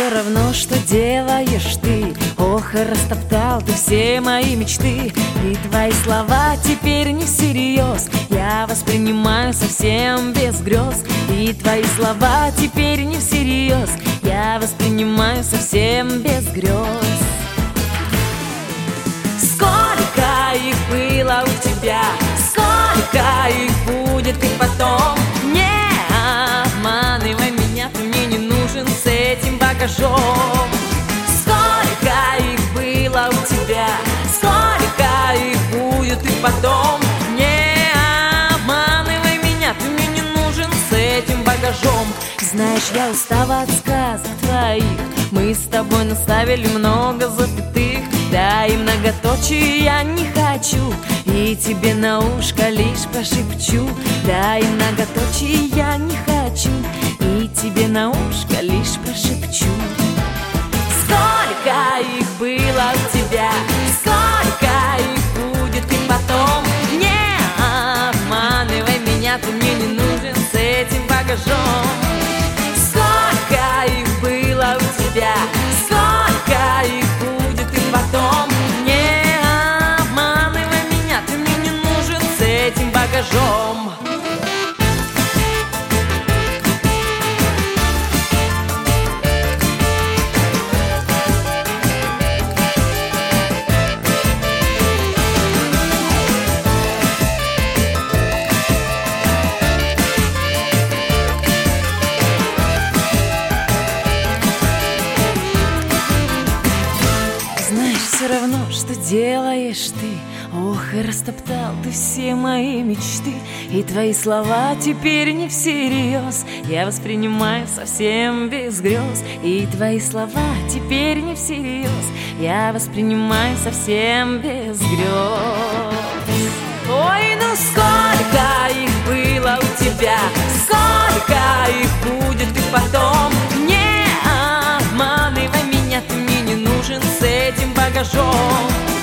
все равно, что делаешь ты. Ох, и растоптал ты все мои мечты. И твои слова теперь не всерьез, я воспринимаю совсем без грез. И твои слова теперь не всерьез, я воспринимаю совсем без грез. Сколько их было у тебя, сколько их будет и потом. Не обманывай меня, ты мне не нужен с этим багажом. Сколько их было у тебя, сколько их будет и потом. Не обманывай меня, ты мне не нужен с этим багажом. Знаешь, я устала от сказок твоих, мы с тобой наставили много запятых. Да и многоточие я не хочу, и тебе на ушко лишь пошепчу. Да и многоточие я не хочу, и тебе на ушко лишь пошепчу. Сколько их было у тебя, сколько их будет и потом. Не обманывай меня, ты мне не нужен с этим багажом. Сколько их было у тебя, сколько их будет и потом. Не обманывай меня, ты мне не нужен с этим багажом. Все равно, что делаешь ты. Ох, и растоптал ты все мои мечты. И твои слова теперь не всерьез, я воспринимаю совсем без грез. И твои слова теперь не всерьез, я воспринимаю совсем без грез. Ой, ну сколько их было у тебя, сколько их будет и потом. Не обманывай меня, ты мне не нужен с этим багажом.